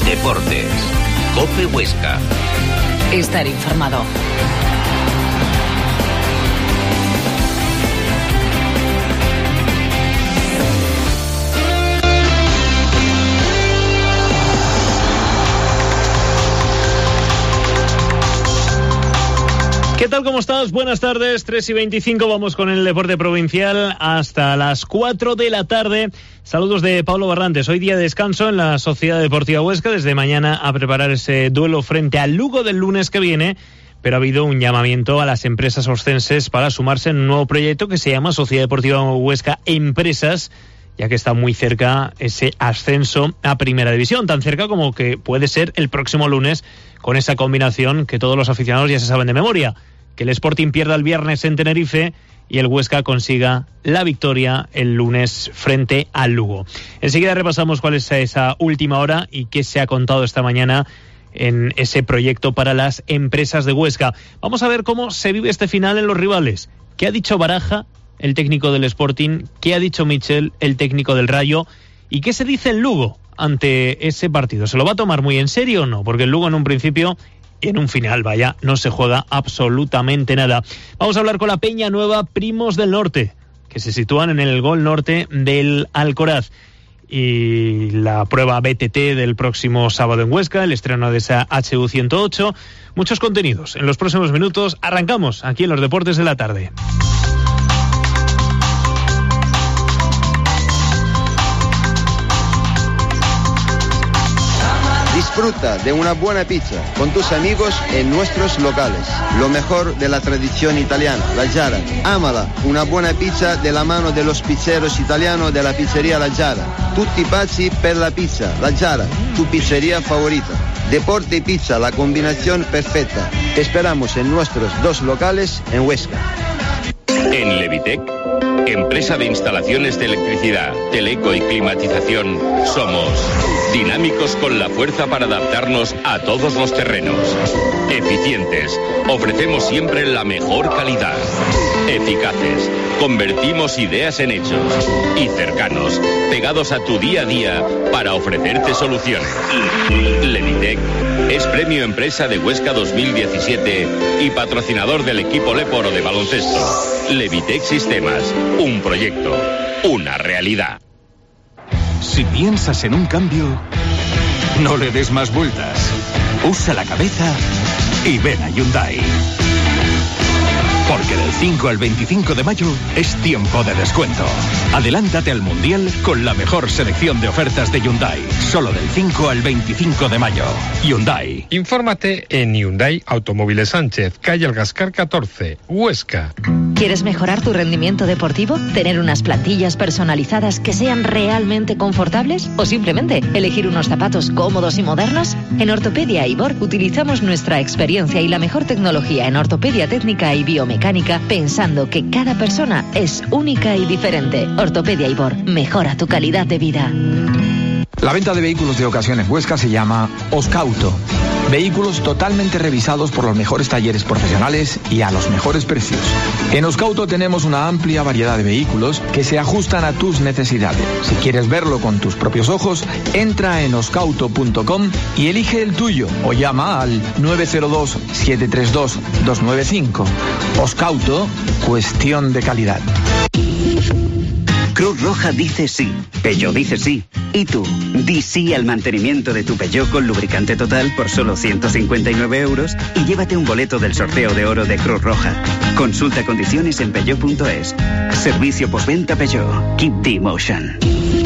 Deportes. COPE Huesca. Estar informado. ¿Qué tal? ¿Cómo estás? Buenas tardes, 3:25, vamos con el deporte provincial hasta las 4 de la tarde. Saludos de Pablo Barrantes. Hoy día de descanso en la Sociedad Deportiva Huesca, desde mañana a preparar ese duelo frente al Lugo del lunes que viene, pero ha habido un llamamiento a las empresas oscenses para sumarse en un nuevo proyecto que se llama Sociedad Deportiva Huesca Empresas, ya que está muy cerca ese ascenso a Primera División, tan cerca como que puede ser el próximo lunes, con esa combinación que todos los aficionados ya se saben de memoria, que el Sporting pierda el viernes en Tenerife y el Huesca consiga la victoria el lunes frente al Lugo. Enseguida repasamos cuál es esa última hora y qué se ha contado esta mañana en ese proyecto para las empresas de Huesca. Vamos a ver cómo se vive este final en los rivales. ¿Qué ha dicho Baraja, el técnico del Sporting? ¿Qué ha dicho Michel, el técnico del Rayo? ¿Y qué se dice en Lugo ante ese partido? ¿Se lo va a tomar muy en serio o no? Porque el Lugo en un principio y en un final, vaya, no se juega absolutamente nada. Vamos a hablar con la Peña Nueva Primos del Norte, que se sitúan en el gol norte del Alcoraz. Y la prueba BTT del próximo sábado en Huesca, el estreno de esa HU 108. Muchos contenidos. En los próximos minutos arrancamos aquí en los Deportes de la Tarde. Disfruta de una buena pizza con tus amigos en nuestros locales. Lo mejor de la tradición italiana, la Giara. Ámala, una buena pizza de la mano de los pizzeros italianos de la pizzería La Giara. Tutti pazzi per la pizza, La Giara, tu pizzería favorita. Deporte y pizza, la combinación perfecta. Te esperamos en nuestros 2 locales en Huesca. En Levitec, empresa de instalaciones de electricidad, teleco y climatización, somos dinámicos con la fuerza para adaptarnos a todos los terrenos. Eficientes, ofrecemos siempre la mejor calidad. Eficaces, convertimos ideas en hechos. Y cercanos, pegados a tu día a día para ofrecerte soluciones. Levitec es Premio Empresa de Huesca 2017 y patrocinador del equipo Leporo de baloncesto. Levitec Sistemas, un proyecto, una realidad. Si piensas en un cambio, no le des más vueltas. Usa la cabeza y ven a Hyundai. Porque del 5 al 25 de mayo es tiempo de descuento. Adelántate al Mundial con la mejor selección de ofertas de Hyundai. Solo del 5 al 25 de mayo. Hyundai. Infórmate en Hyundai Automóviles Sánchez, calle Algascar 14, Huesca. ¿Quieres mejorar tu rendimiento deportivo? ¿Tener unas plantillas personalizadas que sean realmente confortables? ¿O simplemente elegir unos zapatos cómodos y modernos? En Ortopedia Ibor utilizamos nuestra experiencia y la mejor tecnología en ortopedia técnica y biomecánica, pensando que cada persona es única y diferente. Ortopedia Ibor, mejora tu calidad de vida. La venta de vehículos de ocasión en Huesca se llama Oscauto. Vehículos totalmente revisados por los mejores talleres profesionales y a los mejores precios. En Oscauto tenemos una amplia variedad de vehículos que se ajustan a tus necesidades. Si quieres verlo con tus propios ojos, entra en oscauto.com y elige el tuyo o llama al 902-732-295. Oscauto, cuestión de calidad. Cruz Roja dice sí, Peugeot dice sí. ¿Y tú? Di sí al mantenimiento de tu Peugeot con lubricante total por solo 159 euros y llévate un boleto del sorteo de oro de Cruz Roja. Consulta condiciones en peugeot.es. Servicio postventa Peugeot. Keep the emotion.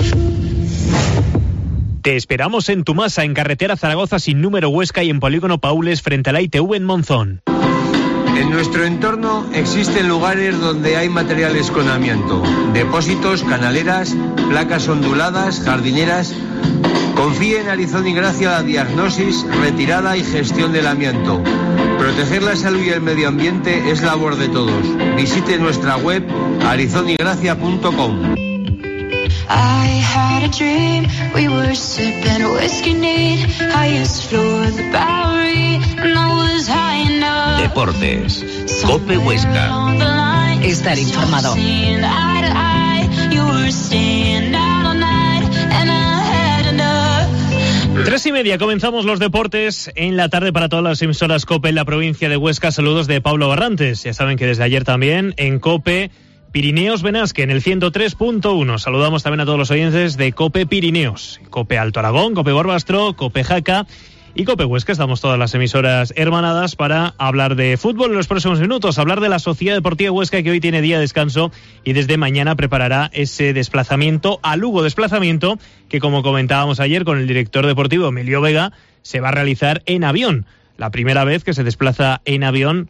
Te esperamos en Tumasa, en carretera Zaragoza sin número Huesca y en Polígono Paules frente a la ITV en Monzón. En nuestro entorno existen lugares donde hay materiales con amianto, depósitos, canaleras, placas onduladas, jardineras. Confíe en Arizón y Gracia la diagnosis, retirada y gestión del amianto. Proteger la salud y el medio ambiente es labor de todos. Visite nuestra web arizonygracia.com. I had a dream, we were sipping whiskey neat, highest floor of the Bowery, and I was high enough. Deportes, COPE Huesca. Estar informado. 3:30, comenzamos los deportes en la tarde para todas las emisoras COPE en la provincia de Huesca. Saludos de Pablo Barrantes. Ya saben que desde ayer también en COPE Pirineos Benasque en el 103.1. Saludamos también a todos los oyentes de COPE Pirineos, COPE Alto Aragón, COPE Borbastro, COPE Jaca y COPE Huesca. Estamos todas las emisoras hermanadas para hablar de fútbol en los próximos minutos, hablar de la Sociedad Deportiva Huesca, que hoy tiene día de descanso y desde mañana preparará ese desplazamiento a Lugo, desplazamiento que, como comentábamos ayer con el director deportivo Emilio Vega, se va a realizar en avión. La primera vez que se desplaza en avión,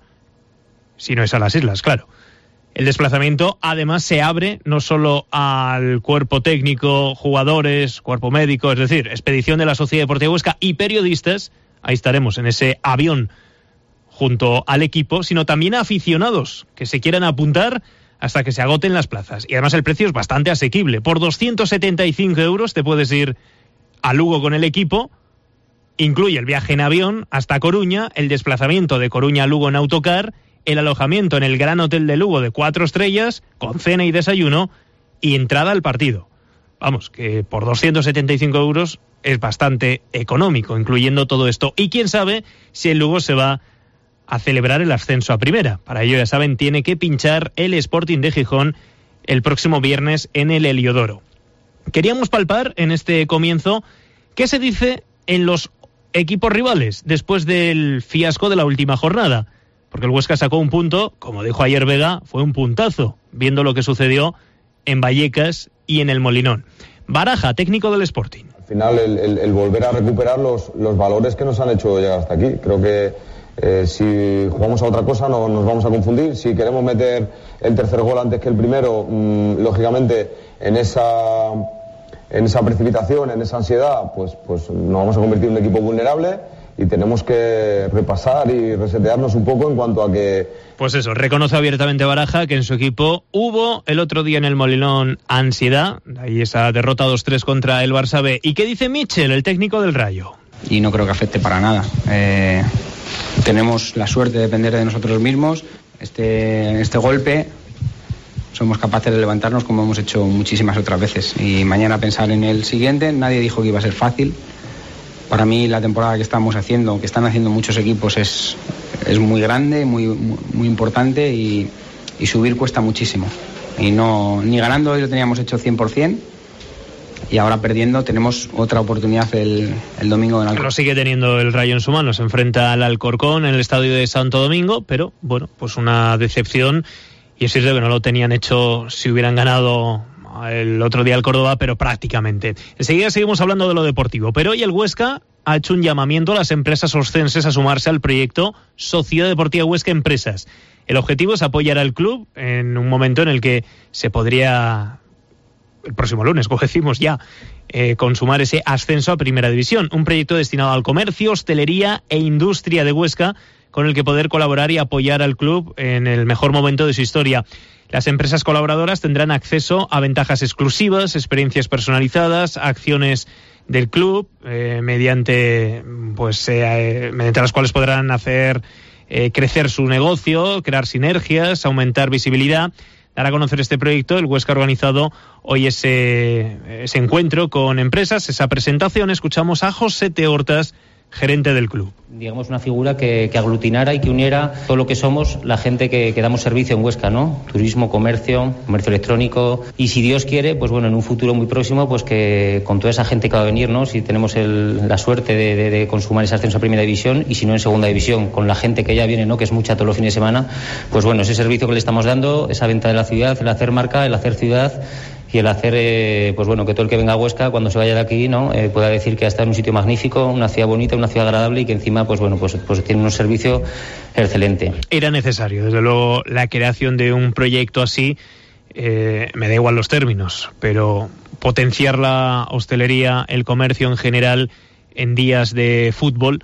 si no es a las islas, claro. El desplazamiento además se abre no solo al cuerpo técnico, jugadores, cuerpo médico, es decir, expedición de la Sociedad Deportiva Huesca y periodistas, ahí estaremos en ese avión junto al equipo, sino también a aficionados que se quieran apuntar hasta que se agoten las plazas. Y además el precio es bastante asequible. Por 275 euros te puedes ir a Lugo con el equipo. Incluye el viaje en avión hasta Coruña, el desplazamiento de Coruña a Lugo en autocar, el alojamiento en el Gran Hotel de Lugo de 4 estrellas, con cena y desayuno, y entrada al partido. Vamos, que por 275 euros es bastante económico, incluyendo todo esto. Y quién sabe si el Lugo se va a celebrar el ascenso a primera. Para ello, ya saben, tiene que pinchar el Sporting de Gijón el próximo viernes en el Heliodoro. Queríamos palpar en este comienzo qué se dice en los equipos rivales después del fiasco de la última jornada. Porque el Huesca sacó un punto, como dijo ayer Vega, fue un puntazo, viendo lo que sucedió en Vallecas y en el Molinón. Baraja, técnico del Sporting. Al final, el volver a recuperar los valores que nos han hecho llegar hasta aquí. Creo que si jugamos a otra cosa no nos vamos a confundir. Si queremos meter el tercer gol antes que el primero, lógicamente en esa precipitación, en esa ansiedad, pues nos vamos a convertir en un equipo vulnerable. Y tenemos que repasar y resetearnos un poco en cuanto a que... Pues eso, reconoce abiertamente Baraja que en su equipo hubo el otro día en el Molinón ansiedad, ahí esa derrota 2-3 contra el Barça B. ¿Y qué dice Mitchell, el técnico del Rayo? Y no creo que afecte para nada. Tenemos la suerte de depender de nosotros mismos. Este golpe somos capaces de levantarnos como hemos hecho muchísimas otras veces. Y mañana pensar en el siguiente. Nadie dijo que iba a ser fácil. Para mí la temporada que estamos haciendo, que están haciendo muchos equipos, es muy grande, muy importante y subir cuesta muchísimo. Y ni ganando hoy lo teníamos hecho 100%. Y ahora perdiendo tenemos otra oportunidad el domingo en Alcorcón. Lo sigue teniendo el Rayo en su mano, se enfrenta al Alcorcón en el estadio de Santo Domingo, pero bueno, pues una decepción, y es cierto que no lo tenían hecho si hubieran ganado el otro día al Córdoba, pero prácticamente. Enseguida seguimos hablando de lo deportivo, pero hoy el Huesca ha hecho un llamamiento a las empresas oscenses a sumarse al proyecto Sociedad Deportiva Huesca Empresas. El objetivo es apoyar al club en un momento en el que se podría, el próximo lunes, como decimos ya, consumar ese ascenso a Primera División. Un proyecto destinado al comercio, hostelería e industria de Huesca, con el que poder colaborar y apoyar al club en el mejor momento de su historia. Las empresas colaboradoras tendrán acceso a ventajas exclusivas, experiencias personalizadas, acciones del club, mediante las cuales podrán hacer crecer su negocio, crear sinergias, aumentar visibilidad. Dar a conocer este proyecto, el Huesca ha organizado hoy ese encuentro con empresas, esa presentación. Escuchamos a José T. Hortas, gerente del club. Digamos una figura que aglutinara y que uniera todo lo que somos la gente que damos servicio en Huesca, ¿no? Turismo, comercio electrónico, y si Dios quiere, pues bueno, en un futuro muy próximo, pues que con toda esa gente que va a venir, ¿no? Si tenemos la suerte de consumar ese ascenso a Primera División, y si no en Segunda División, con la gente que ya viene, ¿no? Que es mucha todos los fines de semana, pues bueno, ese servicio que le estamos dando, esa venta de la ciudad, el hacer marca, el hacer ciudad, y el hacer, pues bueno, que todo el que venga a Huesca, cuando se vaya de aquí, ¿no? Pueda decir que ha estado en un sitio magnífico, una ciudad bonita, una ciudad agradable, y que encima, pues bueno, pues tiene un servicio excelente. Era necesario, desde luego, la creación de un proyecto así. Me da igual los términos, pero potenciar la hostelería, el comercio en general en días de fútbol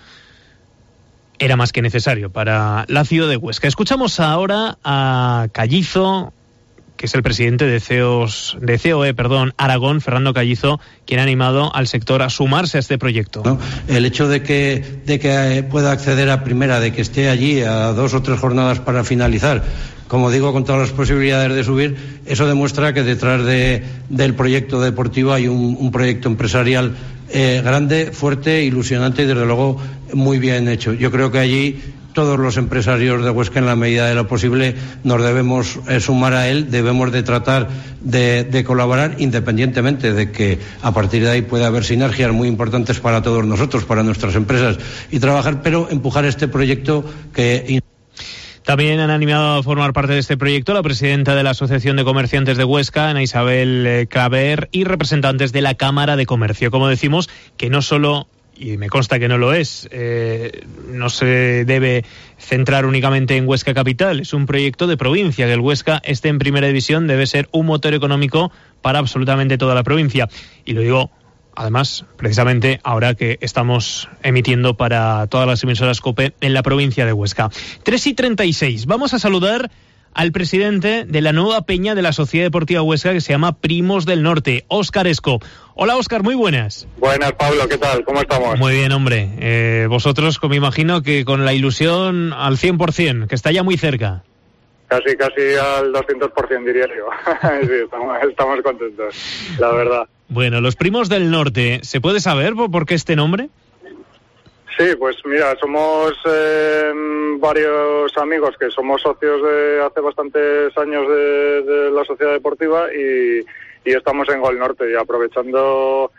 era más que necesario para la ciudad de Huesca. Escuchamos ahora a Callizo, que es el presidente de COE, Aragón, Fernando Callizo, quien ha animado al sector a sumarse a este proyecto. ¿No? El hecho de que pueda acceder a primera, de que esté allí a 2 o 3 jornadas para finalizar, como digo, con todas las posibilidades de subir, eso demuestra que detrás del proyecto deportivo hay un proyecto empresarial grande, fuerte, ilusionante y desde luego muy bien hecho. Yo creo que allí todos los empresarios de Huesca, en la medida de lo posible, nos debemos sumar a él, debemos de tratar de colaborar, independientemente de que a partir de ahí pueda haber sinergias muy importantes para todos nosotros, para nuestras empresas, y trabajar, pero empujar este proyecto que... También han animado a formar parte de este proyecto la presidenta de la Asociación de Comerciantes de Huesca, Ana Isabel Claver, y representantes de la Cámara de Comercio. Como decimos, que no solo, y me consta que no lo es, no se debe centrar únicamente en Huesca Capital, es un proyecto de provincia, que el Huesca esté en primera división debe ser un motor económico para absolutamente toda la provincia. Y lo digo, además, precisamente ahora que estamos emitiendo para todas las emisoras COPE en la provincia de Huesca. 3:36. Vamos a saludar al presidente de la nueva peña de la Sociedad Deportiva Huesca, que se llama Primos del Norte, Óscar Esco. Hola, Óscar, muy buenas. Buenas, Pablo, ¿qué tal? ¿Cómo estamos? Muy bien, hombre. Vosotros, como imagino, que con la ilusión al 100%, que está ya muy cerca. Casi al 200%, diría yo. Sí, estamos contentos, la verdad. Bueno, los Primos del Norte, ¿se puede saber por qué este nombre? Sí, pues mira, somos varios amigos que somos socios de hace bastantes años de la sociedad deportiva y estamos en Gol Norte, y aprovechando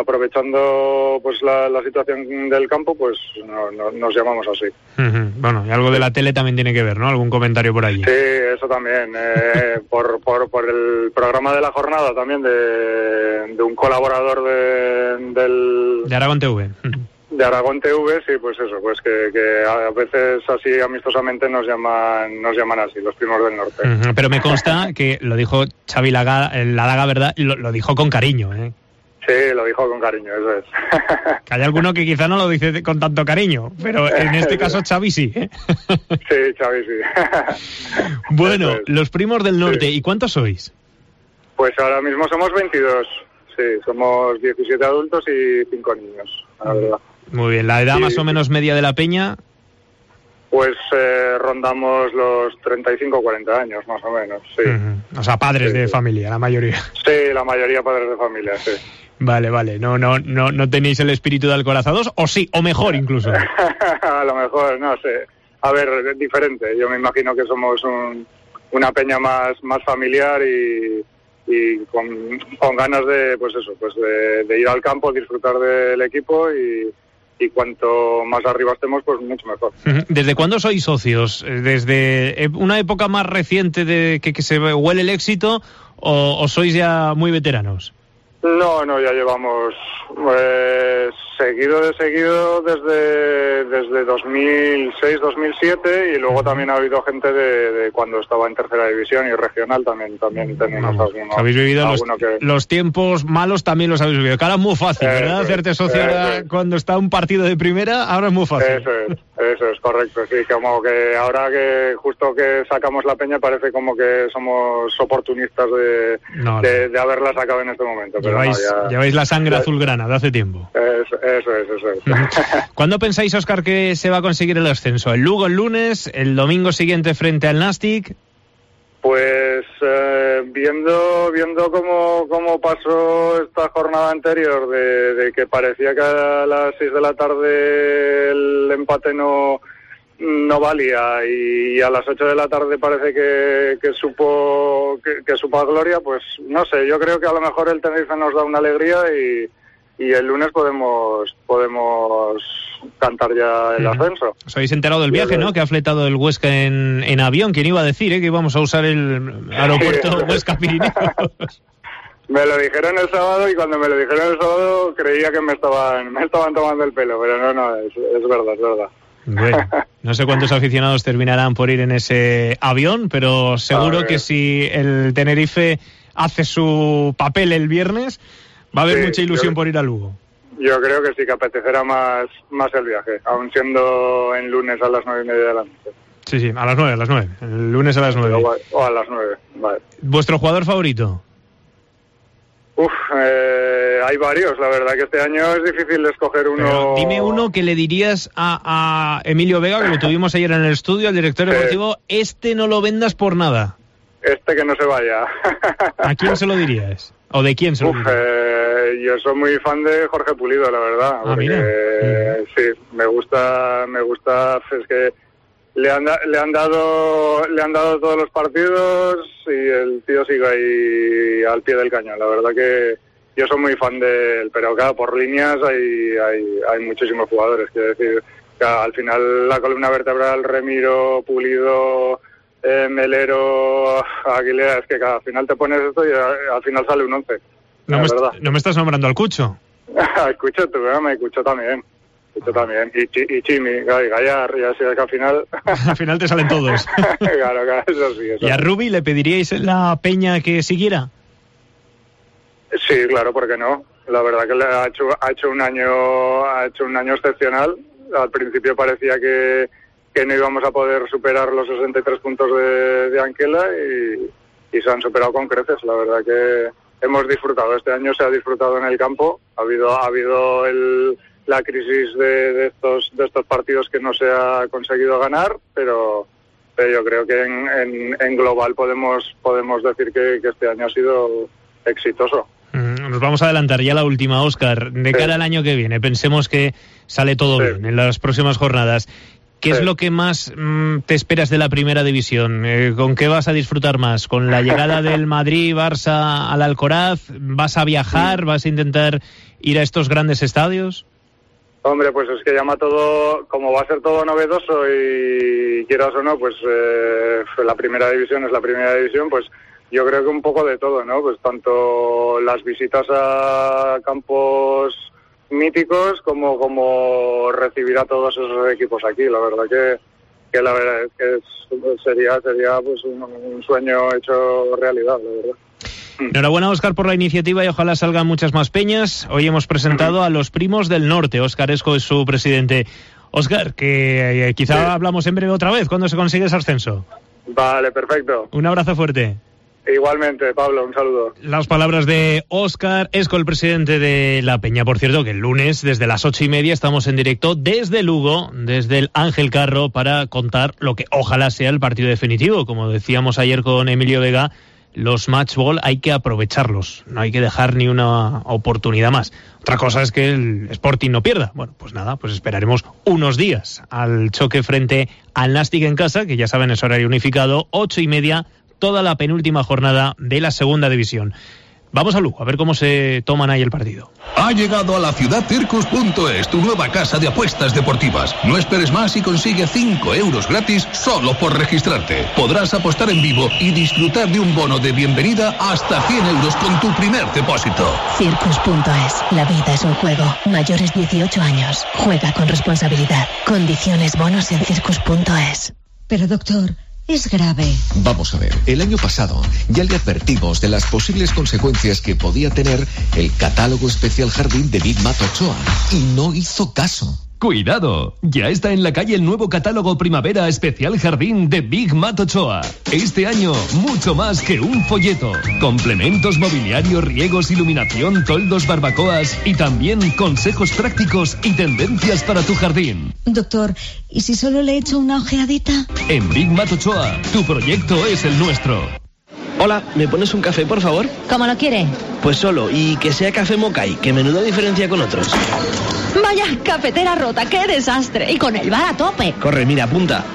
pues la situación del campo, pues nos llamamos así. Bueno, y algo de la tele también tiene que ver, ¿no? ¿Algún comentario por allí? Sí, eso también. Por el programa de la jornada también de un colaborador de Aragón TV. De Aragón TV, sí, pues eso, pues que a veces así amistosamente nos llaman así, los Primos del Norte. Pero me consta que lo dijo Xavi Ladaga, ¿verdad? Lo dijo con cariño, ¿eh? Sí, lo dijo con cariño, eso es. Que hay alguno que quizá no lo dice con tanto cariño, pero en este caso Xavi sí, ¿eh? Sí, Xavi sí. Bueno, los Primos del Norte, sí. ¿Y cuántos sois? Pues ahora mismo somos 22, sí, somos 17 adultos y 5 niños, la verdad. Muy bien, ¿la edad más o menos media de la peña? Pues rondamos los 35 o 40 años, más o menos, sí. O sea, padres de familia, la mayoría. Sí, la mayoría padres de familia, sí. Vale, no tenéis el espíritu de alcorazados, o sí, o mejor incluso. A lo mejor, no sé. A ver, diferente. Yo me imagino que somos una peña más familiar y con ganas de, pues eso, pues de ir al campo, disfrutar del equipo y cuanto más arriba estemos, pues mucho mejor. ¿Desde cuándo sois socios? ¿Desde una época más reciente de que se huele el éxito o sois ya muy veteranos? No, ya llevamos seguido desde 2006, 2007 y luego también ha habido gente de cuando estaba en tercera división y regional también tenemos algunos. Habéis vivido los tiempos malos, también los habéis vivido. Que ahora es muy fácil, ¿verdad? Hacerte socio cuando está un partido de primera, ahora es muy fácil. Eso es correcto, sí, como que ahora que justo que sacamos la peña parece como que somos oportunistas de haberla sacado en este momento. Lleváis la sangre azulgrana de hace tiempo. Eso es. ¿Cuándo pensáis, Óscar, que se va a conseguir el ascenso? ¿El Lugo el lunes? ¿El domingo siguiente frente al Nastic? Pues viendo cómo pasó esta jornada anterior de que parecía que a las 6 de la tarde el empate no valía y a las 8 de la tarde parece que supo a gloria, pues no sé, yo creo que a lo mejor el Tenerife nos da una alegría y el lunes podemos cantar ya el ascenso. Os habéis enterado del viaje, ¿no? Que ha fletado el Huesca en avión. ¿Quién iba a decir, que íbamos a usar el aeropuerto Huesca-Pirineos? Me lo dijeron el sábado y cuando me lo dijeron el sábado creía que me estaban tomando el pelo, pero no, es verdad. Bueno, no sé cuántos aficionados terminarán por ir en ese avión, pero seguro que si el Tenerife hace su papel el viernes, va a haber mucha ilusión por ir a Lugo. Yo creo que sí, que apetecerá más el viaje, aun siendo en lunes a las 9:30 de la noche. Sí, a las 9. El lunes a las 9. O a las 9, vale. ¿Vuestro jugador favorito? Hay varios, la verdad que este año es difícil escoger uno. Pero dime uno que le dirías a Emilio Vega, que lo tuvimos ayer en el estudio, al director deportivo, este no lo vendas por nada. Este que no se vaya. ¿A quién se lo dirías? ¿O de quién se lo dirías? Yo soy muy fan de Jorge Pulido, la verdad. Porque, sí, me gusta, es que le han dado todos los partidos y el tío sigue ahí al pie del cañón. La verdad que yo soy muy fan de él, pero claro, por líneas hay muchísimos jugadores. Quiero decir, que al final la columna vertebral, Remiro, Pulido, Melero, Aguilera, es que al final te pones esto y al final sale un 11. No me estás nombrando al Cucho. Al Cucho, me Cucho también. Y Chimi, y Gallar, ya sé que al final... Al final te salen todos. Claro, eso sí. ¿Y a Rubi le pediríais en la Peña que siguiera? Sí, claro, ¿por qué no? La verdad que ha hecho un año excepcional. Al principio parecía que no íbamos a poder superar los 63 puntos de Anquela y se han superado con creces. La verdad que hemos disfrutado. Este año se ha disfrutado en el campo. Ha habido la crisis de estos partidos que no se ha conseguido ganar, pero yo creo que en global podemos decir que este año ha sido exitoso. Nos vamos a adelantar ya la última, Óscar. De cara al año que viene, pensemos que sale todo bien en las próximas jornadas. ¿Qué es lo que más te esperas de la primera división? ¿Con qué vas a disfrutar más? ¿Con la llegada del Madrid, Barça al Alcoraz? ¿Vas a viajar? ¿Vas a intentar ir a estos grandes estadios? Hombre, pues es que llama todo, como va a ser todo novedoso y quieras o no, pues la primera división es la primera división, pues yo creo que un poco de todo, ¿no? Pues tanto las visitas a campos míticos como recibir a todos esos equipos aquí. La verdad que la verdad es que sería pues un sueño hecho realidad, la verdad. Enhorabuena, Óscar, por la iniciativa y ojalá salgan muchas más peñas. Hoy hemos presentado a los Primos del Norte. Óscar Esco es su presidente. Óscar, que quizá hablamos en breve otra vez cuando se consigue ese ascenso. Vale, perfecto. Un abrazo fuerte. Igualmente, Pablo, un saludo. Las palabras de Óscar Esco, el presidente de la Peña. Por cierto, que el lunes, desde las 8:30, estamos en directo desde Lugo, desde el Ángel Carro, para contar lo que ojalá sea el partido definitivo. Como decíamos ayer con Emilio Vega, los match ball hay que aprovecharlos, no hay que dejar ni una oportunidad más. Otra cosa es que el Sporting no pierda. Bueno, pues nada, pues esperaremos unos días al choque frente al Nastic en casa, que ya saben es horario unificado, 8:30, toda la penúltima jornada de la segunda división. Vamos a Lugo, a ver cómo se toman ahí el partido. Ha llegado a la ciudad Circus.es, tu nueva casa de apuestas deportivas. No esperes más y consigue 5 euros gratis solo por registrarte. Podrás apostar en vivo y disfrutar de un bono de bienvenida hasta 100 euros con tu primer depósito. Circus.es, la vida es un juego. Mayores 18 años. Juega con responsabilidad. Condiciones, bonos en Circus.es. Pero doctor, es grave. Vamos a ver, el año pasado ya le advertimos de las posibles consecuencias que podía tener el catálogo especial jardín de Big Mat Ochoa y no hizo caso. ¡Cuidado! Ya está en la calle el nuevo catálogo Primavera Especial Jardín de Big Mat Ochoa. Este año, mucho más que un folleto. Complementos, mobiliario, riegos, iluminación, toldos, barbacoas y también consejos prácticos y tendencias para tu jardín. Doctor, ¿y si solo le echo una ojeadita? En Big Mat Ochoa, tu proyecto es el nuestro. Hola, ¿me pones un café, por favor? ¿Cómo lo quiere? Pues solo, y que sea café Mokai, que menuda diferencia con otros. Vaya, cafetera rota, qué desastre. Y con el bar a tope. Corre, mira, apunta.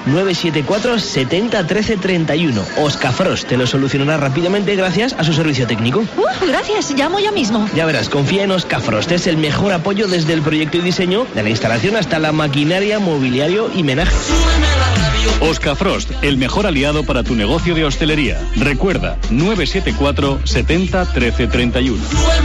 974 70 13 31. Oscafrost te lo solucionará rápidamente gracias a su servicio técnico. Gracias, llamo ya mismo. Ya verás, confía en Oscafrost. Es el mejor apoyo desde el proyecto y diseño, de la instalación hasta la maquinaria, mobiliario y menaje. Oscafrost, el mejor aliado para tu negocio de hostelería. Recuerda, 974 70 13 31.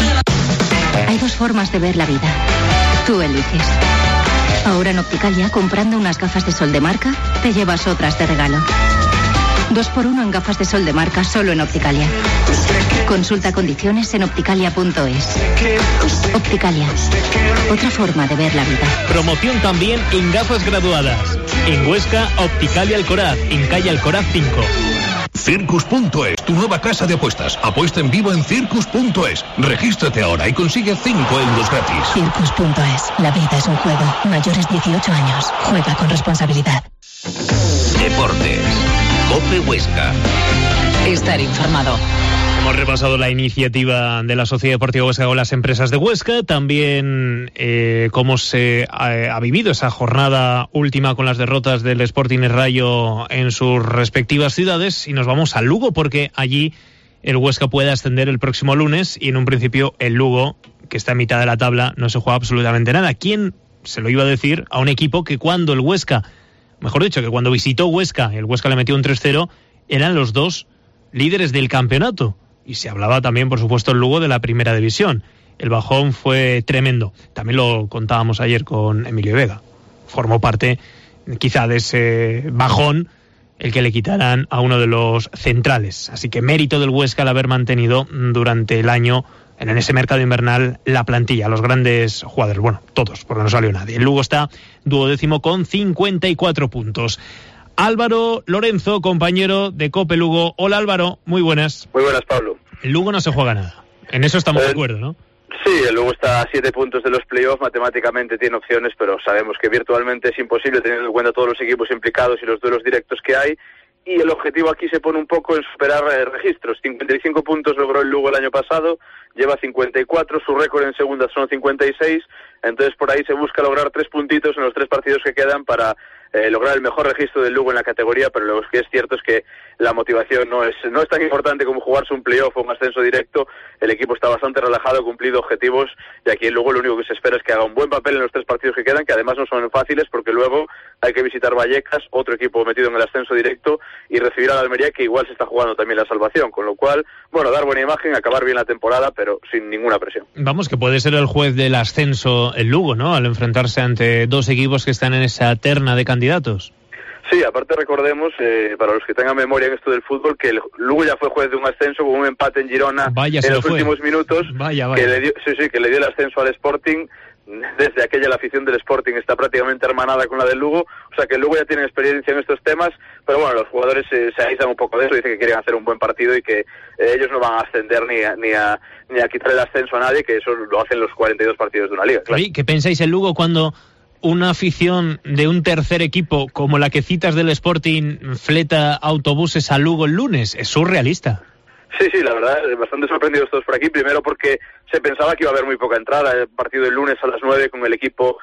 Hay dos formas de ver la vida. Tú eliges. Ahora en Opticalia, comprando unas gafas de sol de marca, te llevas otras de regalo. 2x1 en gafas de sol de marca solo en Opticalia. Consulta condiciones en opticalia.es. Opticalia, otra forma de ver la vida. Promoción también en gafas graduadas. En Huesca, Opticalia Alcoraz, en calle Alcoraz 5. Circus.es, tu nueva casa de apuestas. Apuesta en vivo en Circus.es. Regístrate ahora y consigue 5 euros gratis. Circus.es, la vida es un juego. Mayores 18 años. Juega con responsabilidad. Deportes. COPE Huesca. Estar informado. Hemos repasado la iniciativa de la Sociedad Deportiva Huesca con las empresas de Huesca, también cómo se ha vivido esa jornada última con las derrotas del Sporting y Rayo en sus respectivas ciudades, y nos vamos al Lugo porque allí el Huesca puede ascender el próximo lunes y en un principio el Lugo, que está en mitad de la tabla, no se juega absolutamente nada. ¿Quién se lo iba a decir a un equipo que cuando el Huesca, mejor dicho, que cuando visitó Huesca, el Huesca le metió un 3-0, eran los dos líderes del campeonato? Y se hablaba también, por supuesto, el Lugo de la primera división. El bajón fue tremendo. También lo contábamos ayer con Emilio Vega. Formó parte, quizá, de ese bajón el que le quitaran a uno de los centrales. Así que mérito del Huesca al haber mantenido durante el año, en ese mercado invernal, la plantilla, los grandes jugadores. Bueno, todos, porque no salió nadie. El Lugo está 12º con 54 puntos. Álvaro Lorenzo, compañero de COPE Lugo. Hola Álvaro, muy buenas. Muy buenas, Pablo. El Lugo no se juega nada. En eso estamos de acuerdo, ¿no? Sí, el Lugo está a 7 puntos de los playoffs, matemáticamente tiene opciones, pero sabemos que virtualmente es imposible teniendo en cuenta todos los equipos implicados y los duelos directos que hay. Y el objetivo aquí se pone un poco en superar registros. 55 puntos logró el Lugo el año pasado, lleva 54, su récord en segunda son 56, entonces por ahí se busca lograr 3 puntitos en los 3 partidos que quedan para lograr el mejor registro del Lugo en la categoría, pero lo que es cierto es que la motivación no es tan importante como jugarse un playoff o un ascenso directo. El equipo está bastante relajado, cumplido objetivos, y aquí luego lo único que se espera es que haga un buen papel en los 3 partidos que quedan, que además no son fáciles porque luego hay que visitar Vallecas, otro equipo metido en el ascenso directo, y recibir a la Almería, que igual se está jugando también la salvación, con lo cual, bueno, dar buena imagen, acabar bien la temporada, pero sin ninguna presión. Vamos, que puede ser el juez del ascenso el Lugo, ¿no?, al enfrentarse ante 2 equipos que están en esa terna de candidatos. Sí, aparte recordemos, para los que tengan memoria en esto del fútbol, que el Lugo ya fue juez de un ascenso con un empate en Girona en los últimos minutos, que le dio el ascenso al Sporting. Desde aquella la afición del Sporting está prácticamente hermanada con la del Lugo, o sea que el Lugo ya tiene experiencia en estos temas, pero bueno, los jugadores se aíslan un poco de eso, dicen que quieren hacer un buen partido y que ellos no van a ascender ni a quitar el ascenso a nadie, que eso lo hacen los 42 partidos de una liga. Claro. ¿Qué pensáis el Lugo cuando una afición de un tercer equipo como la que citas del Sporting fleta autobuses a Lugo el lunes? Es surrealista. Sí, la verdad, bastante sorprendidos todos por aquí. Primero porque se pensaba que iba a haber muy poca entrada. El partido del lunes a las 9 con el equipo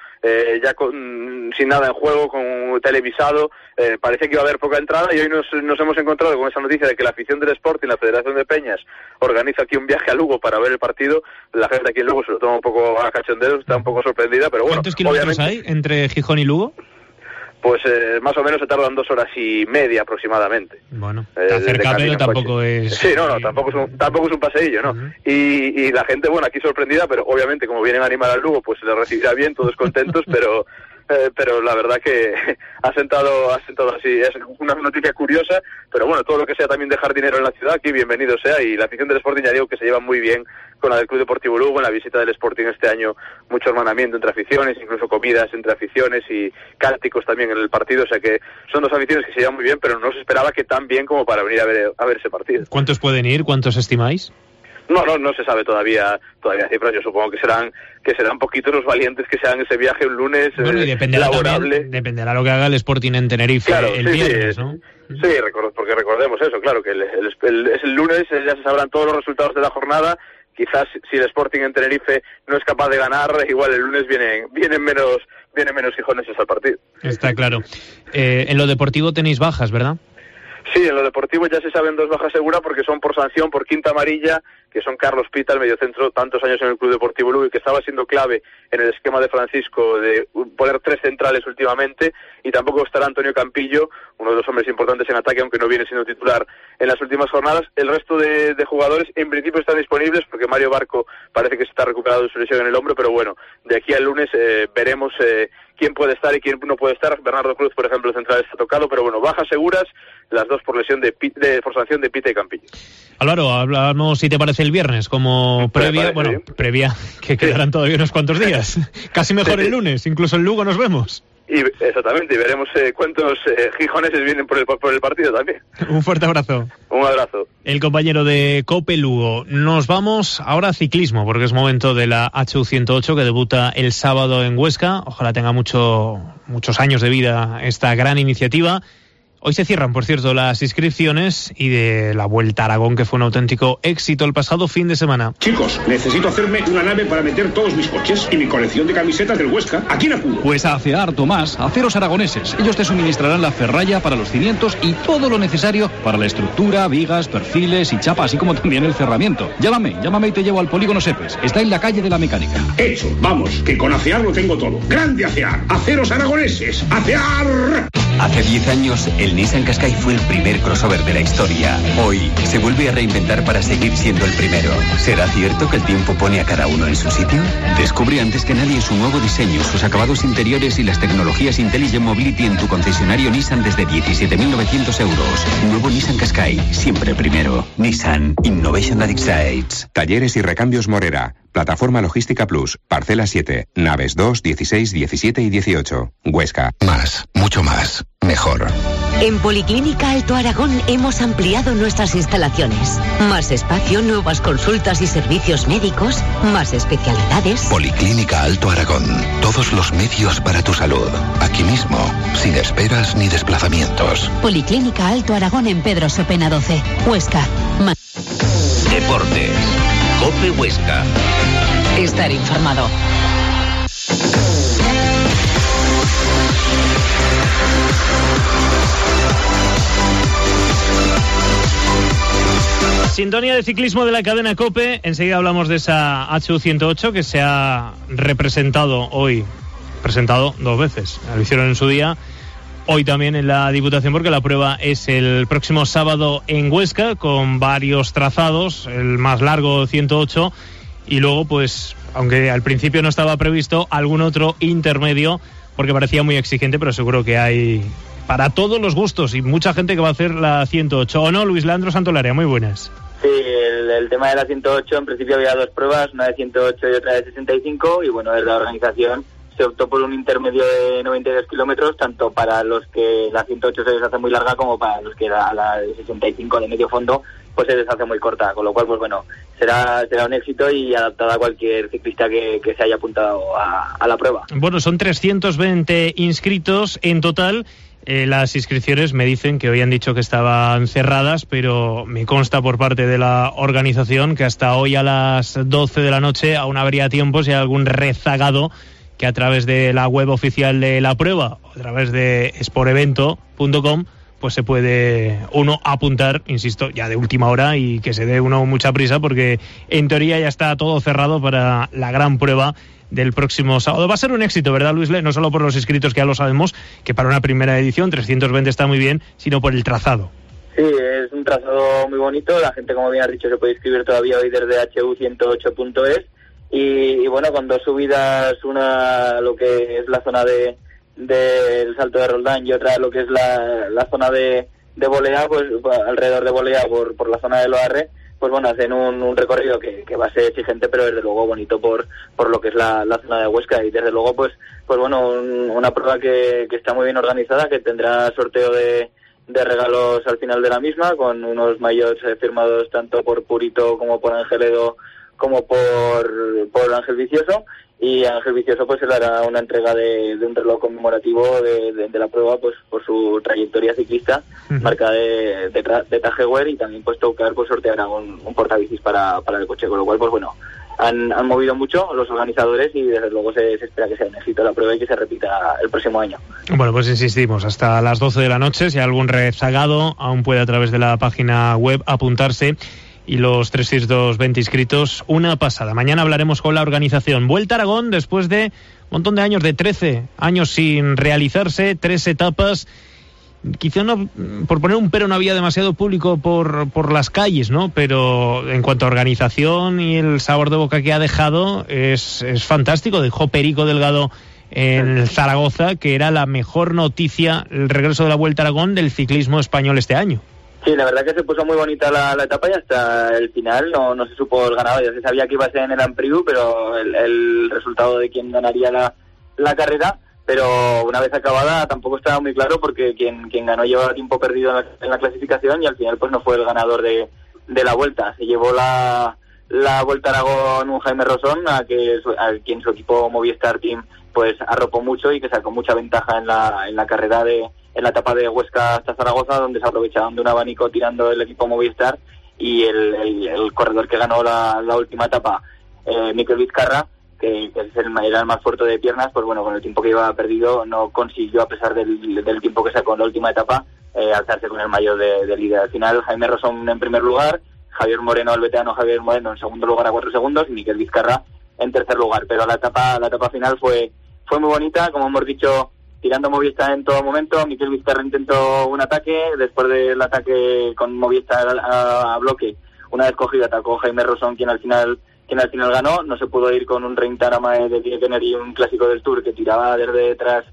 sin nada en juego, con televisado. Parecía que iba a haber poca entrada y hoy nos hemos encontrado con esa noticia de que la afición del Sporting, la Federación de Peñas, organiza aquí un viaje a Lugo para ver el partido. La gente aquí en Lugo se lo toma un poco a cachondeo, está un poco sorprendida, pero bueno. ¿Cuántos kilómetros hay entre Gijón y Lugo? Pues más o menos se tardan 2 horas y media aproximadamente. Bueno, está cerca, pero tampoco es... Sí, no, tampoco es un paseillo, ¿no? Y la gente, bueno, aquí sorprendida, pero obviamente como vienen a animar al Lugo, pues se les recibirá bien, todos contentos, pero la verdad que ha sentado así. Es una noticia curiosa, pero bueno, todo lo que sea también dejar dinero en la ciudad, aquí bienvenido sea, y la afición del Sporting, ya digo que se lleva muy bien con la del Club Deportivo Lugo. En la visita del Sporting este año, mucho hermanamiento entre aficiones, incluso comidas entre aficiones y cánticos también en el partido, o sea que son 2 aficiones que se llevan muy bien, pero no se esperaba que tan bien como para venir a ver ese partido. ¿Cuántos pueden ir? ¿Cuántos estimáis? No se sabe todavía cifras. Yo supongo que serán poquitos los valientes que se hagan ese viaje un lunes. Bueno, y dependerá lo que haga el Sporting en Tenerife, claro, el viernes, ¿no? Sí, porque recordemos eso, claro, que el lunes ya se sabrán todos los resultados de la jornada. Quizás si el Sporting en Tenerife no es capaz de ganar, igual el lunes vienen menos gijoneses al partido. Está claro. En lo deportivo tenéis bajas, ¿verdad? Sí, en lo deportivo ya se saben 2 bajas seguras porque son por sanción, por quinta amarilla, que son Carlos Pita, el mediocentro, tantos años en el Club Deportivo Lugo y que estaba siendo clave en el esquema de Francisco de poner 3 centrales últimamente, y tampoco estará Antonio Campillo, uno de los hombres importantes en ataque, aunque no viene siendo titular en las últimas jornadas. El resto de jugadores en principio están disponibles porque Mario Barco parece que se está recuperado de su lesión en el hombro, pero bueno, de aquí al lunes veremos quién puede estar y quién no puede estar. Bernardo Cruz, por ejemplo, el central, está tocado, pero bueno, bajas seguras, las dos por lesión por sanción de Pita y Campillo. Álvaro, hablamos, si te parece, el viernes como previa, previa, que quedarán todavía unos cuantos días. Casi mejor el lunes, incluso en Lugo nos vemos. Exactamente, y veremos cuántos gijoneses vienen por el partido también. Un fuerte abrazo. Un abrazo. El compañero de COPE Lugo. Nos vamos ahora a ciclismo, porque es momento de la HU108 que debuta el sábado en Huesca. Ojalá tenga muchos años de vida esta gran iniciativa. Hoy se cierran, por cierto, las inscripciones y de la Vuelta a Aragón, que fue un auténtico éxito el pasado fin de semana. Chicos, necesito hacerme una nave para meter todos mis coches y mi colección de camisetas del Huesca. ¿A quién acudo? Pues a ACEAR, Tomás, Aceros Aragoneses. Ellos te suministrarán la ferralla para los cimientos y todo lo necesario para la estructura, vigas, perfiles y chapa, así como también el cerramiento. Llámame y te llevo al Polígono Sepes. Está en la calle de la Mecánica. Hecho, vamos, que con ACEAR lo tengo todo. ¡Grande ACEAR! ¡Aceros Aragoneses! ¡ACEAR! Hace 10 años, el Nissan Qashqai fue el primer crossover de la historia. Hoy, se vuelve a reinventar para seguir siendo el primero. ¿Será cierto que el tiempo pone a cada uno en su sitio? Descubre antes que nadie su nuevo diseño, sus acabados interiores y las tecnologías Intelligent Mobility en tu concesionario Nissan desde 17.900 euros. Nuevo Nissan Qashqai, siempre primero. Nissan Innovation that excites. Talleres y recambios Morera. Plataforma Logística Plus. Parcela 7. Naves 2, 16, 17 y 18. Huesca. Más. Mucho más. Mejor. En Policlínica Alto Aragón hemos ampliado nuestras instalaciones. Más espacio, nuevas consultas y servicios médicos, más especialidades. Policlínica Alto Aragón. Todos los medios para tu salud. Aquí mismo, sin esperas ni desplazamientos. Policlínica Alto Aragón en Pedro Sopena 12. Huesca. Deportes. COPE Huesca. Estar informado. Sintonía de ciclismo de la cadena COPE. Enseguida hablamos de esa HU108 que se ha presentado 2 veces. Lo hicieron en su día, hoy también en la Diputación, porque la prueba es el próximo sábado en Huesca, con varios trazados, el más largo 108, y luego, pues, aunque al principio no estaba previsto, algún otro intermedio, porque parecía muy exigente, pero seguro que hay para todos los gustos y mucha gente que va a hacer la 108. ¿O no, Luis Leandro Santolaria? Muy buenas. Sí, el tema de la 108, en principio había 2 pruebas, una de 108 y otra de 65, y bueno, desde la organización se optó por un intermedio de 92 kilómetros, tanto para los que la 108 se les hace muy larga como para los que la de 65 de medio fondo pues se les hace muy corta, con lo cual pues bueno, será un éxito y adaptada a cualquier ciclista que se haya apuntado a la prueba. Bueno, son 320 inscritos en total. Las inscripciones me dicen que hoy han dicho que estaban cerradas, pero me consta por parte de la organización que hasta hoy a las 12 de la noche aún habría tiempo si hay algún rezagado que a través de la web oficial de la prueba o a través de sportevento.com pues se puede uno apuntar, insisto, ya de última hora, y que se dé uno mucha prisa porque en teoría ya está todo cerrado para la gran prueba del próximo sábado. Va a ser un éxito, ¿verdad, Luis? No solo por los inscritos, que ya lo sabemos, que para una primera edición 320 está muy bien, sino por el trazado. Sí, es un trazado muy bonito. La gente, como bien has dicho, se puede inscribir todavía hoy desde hu108.es y bueno, con 2 subidas, una lo que es la zona del Salto de Roldán y otra lo que es la zona de Bolea, pues alrededor de Bolea por la zona de Loarre, pues bueno, hacen un recorrido que va a ser exigente, pero desde luego bonito por lo que es la zona de Huesca, y desde luego pues bueno, una prueba que está muy bien organizada, que tendrá sorteo de regalos al final de la misma, con unos maillots firmados tanto por Purito como por Angeledo como por Ángel Vicioso, y a Ángel Vicioso pues se le hará una entrega de un reloj conmemorativo de la prueba, pues por su trayectoria ciclista, marca de Tajewer, y también pues tocar pues sorteará un portabicis para el coche, con lo cual pues bueno, han movido mucho los organizadores y desde luego se espera que sea un éxito la prueba y que se repita el próximo año. Bueno, pues insistimos, hasta las 12 de la noche, si hay algún rezagado aún puede a través de la página web apuntarse y los 320 inscritos, una pasada. Mañana hablaremos con la organización. Vuelta a Aragón después de un montón de años, de 13 años sin realizarse, 3 etapas. Quizá no, por poner un pero, no había demasiado público por las calles, ¿no? Pero en cuanto a organización y el sabor de boca que ha dejado, es fantástico. Dejó Perico Delgado en Zaragoza, que era la mejor noticia, el regreso de la Vuelta a Aragón del ciclismo español este año. Sí, la verdad que se puso muy bonita la etapa y hasta el final no se supo el ganador. Ya se sabía que iba a ser en el Ampriu, pero el resultado de quién ganaría la carrera, pero una vez acabada tampoco estaba muy claro, porque quien ganó llevaba tiempo perdido en la clasificación y al final pues no fue el ganador de la Vuelta. Se llevó la Vuelta a Aragón un Jaime Rosón, a quien su equipo Movistar Team pues arropó mucho y que sacó mucha ventaja en la carrera en la etapa de Huesca hasta Zaragoza, donde se aprovecharon de un abanico tirando el equipo Movistar, y el corredor que ganó la última etapa, Mikel Vizcarra, que era el más fuerte de piernas, pues bueno, con el tiempo que iba perdido no consiguió, a pesar del tiempo que sacó en la última etapa, alzarse con el maillot de líder. Al final, Jaime Rosón en primer lugar, Javier Moreno, el veterano Javier Moreno, en segundo lugar a 4 segundos, y Mikel Vizcarra en tercer lugar. Pero la etapa final fue muy bonita, como hemos dicho, tirando Movistar en todo momento. Mikel Vizcarra intentó un ataque, después del ataque con Movistar a bloque, una vez cogido, atacó Jaime Rosón, quien al final ganó. No se pudo ir con un Reintarama de Tiekener y un clásico del Tour que tiraba desde detrás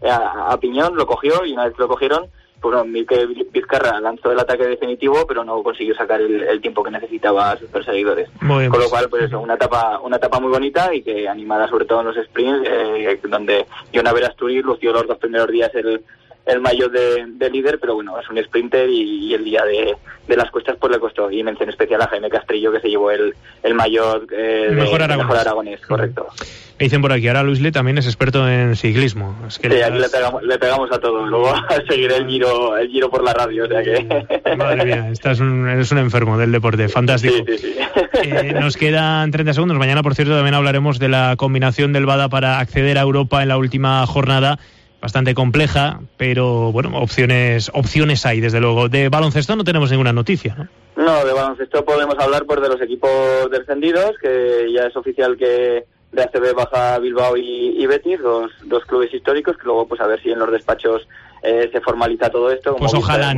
a piñón, lo cogió, y una vez que lo cogieron, pues bueno, Mikel Vizcarra lanzó el ataque definitivo, pero no consiguió sacar el tiempo que necesitaba a sus perseguidores. Con lo cual, pues eso, una etapa muy bonita, y que animada sobre todo en los sprints, donde Jon Verasturi lució los 2 primeros días el maillot de líder, pero bueno, es un sprinter y el día de las cuestas pues le costó. Y mención especial a Jaime Castrillo, que se llevó el maillot mejor aragonés, correcto. Me dicen por aquí, ahora Luis Le también es experto en ciclismo. Es que sí, aquí le pegamos a todo. Luego a seguir el giro por la radio, o sea que... Madre mía, eres un enfermo del deporte, fantástico. Sí. Nos quedan 30 segundos. Mañana, por cierto, también hablaremos de la combinación del WADA para acceder a Europa en la última jornada. Bastante compleja, pero bueno, opciones hay, desde luego. De baloncesto no tenemos ninguna noticia, ¿no? No, de baloncesto podemos hablar pues de los equipos descendidos, que ya es oficial que de ACB baja Bilbao y Betis, dos clubes históricos, que luego pues a ver si en los despachos se formaliza todo esto. Pues ojalá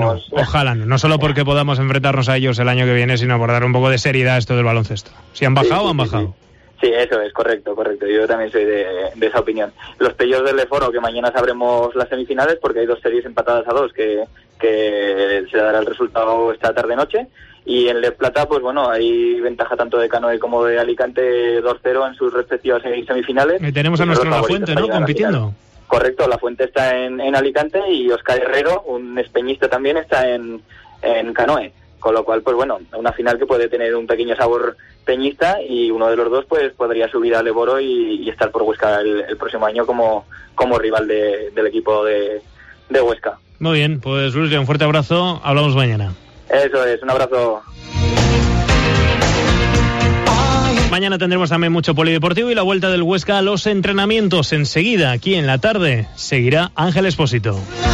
no solo porque podamos enfrentarnos a ellos el año que viene, sino por dar un poco de seriedad a esto del baloncesto. Si han bajado, han bajado. Sí, eso es, correcto. Yo también soy de esa opinión. Los playoffs del Leforo, que mañana sabremos las semifinales, porque hay 2 series empatadas a 2 que se dará el resultado esta tarde-noche. Y en Le Plata, pues bueno, hay ventaja tanto de Canoe como de Alicante, 2-0 en sus respectivas semifinales. Y tenemos a nuestro La Fuente, ¿no?, compitiendo. Correcto, La Fuente está en Alicante, y Óscar Herrero, un espeñista también, está en Canoe. Con lo cual, pues bueno, una final que puede tener un pequeño sabor peñista, y uno de los dos pues podría subir al Leboro y estar por Huesca el próximo año como rival del equipo de Huesca. Muy bien, pues Luis, un fuerte abrazo, hablamos mañana. Eso es, un abrazo. Mañana tendremos también mucho polideportivo y la vuelta del Huesca a los entrenamientos. Enseguida, aquí en la tarde, seguirá Ángel Expósito.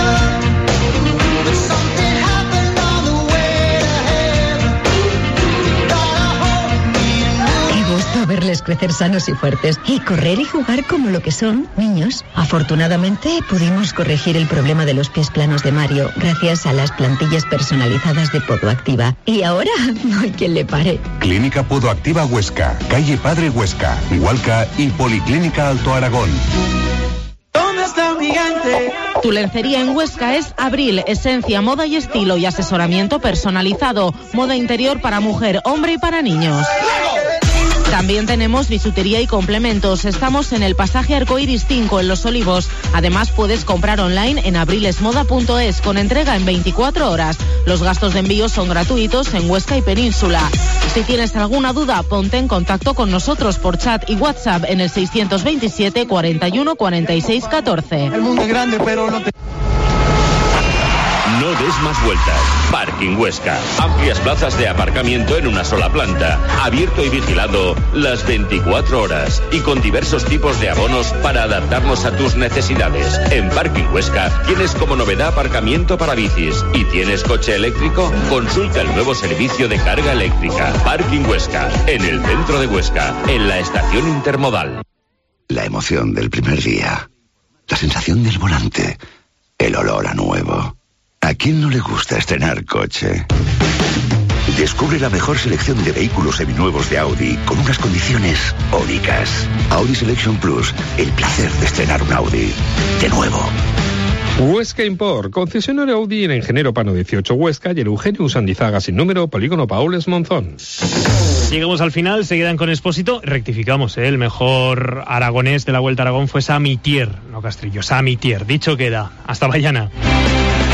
Verles crecer sanos y fuertes y correr y jugar como lo que son, niños. Afortunadamente pudimos corregir el problema de los pies planos de Mario gracias a las plantillas personalizadas de Podoactiva. Y ahora no hay quien le pare. Clínica Podoactiva Huesca, calle Padre Huesca, Hualca y Policlínica Alto Aragón. ¿Dónde está mi gigante? Tu lencería en Huesca es Abril, esencia, moda y estilo, y asesoramiento personalizado. Moda interior para mujer, hombre y para niños. También tenemos bisutería y complementos. Estamos en el pasaje Arcoiris 5 en Los Olivos. Además, puedes comprar online en abrilesmoda.es con entrega en 24 horas. Los gastos de envío son gratuitos en Huesca y Península. Si tienes alguna duda, ponte en contacto con nosotros por chat y WhatsApp en el 627 41 46 14. El mundo es grande, pero no te... No des más vueltas. Parking Huesca. Amplias plazas de aparcamiento en una sola planta. Abierto y vigilado las 24 horas. Y con diversos tipos de abonos para adaptarnos a tus necesidades. En Parking Huesca tienes como novedad aparcamiento para bicis. ¿Y tienes coche eléctrico? Consulta el nuevo servicio de carga eléctrica. Parking Huesca. En el centro de Huesca. En la estación intermodal. La emoción del primer día. La sensación del volante. El olor a nuevo. ¿A quién no le gusta estrenar coche? Descubre la mejor selección de vehículos seminuevos de Audi con unas condiciones únicas. Audi Selection Plus, el placer de estrenar un Audi de nuevo. Huesca Import, concesionario Audi en Ingeniero Pano 18 Huesca y el Eugenio Sandizaga sin número, Polígono Paules Monzón. Llegamos al final, se quedan con Expósito. Rectificamos, el mejor aragonés de la Vuelta a Aragón fue Samitier, no Castrillo, Samitier. Dicho queda. Hasta mañana.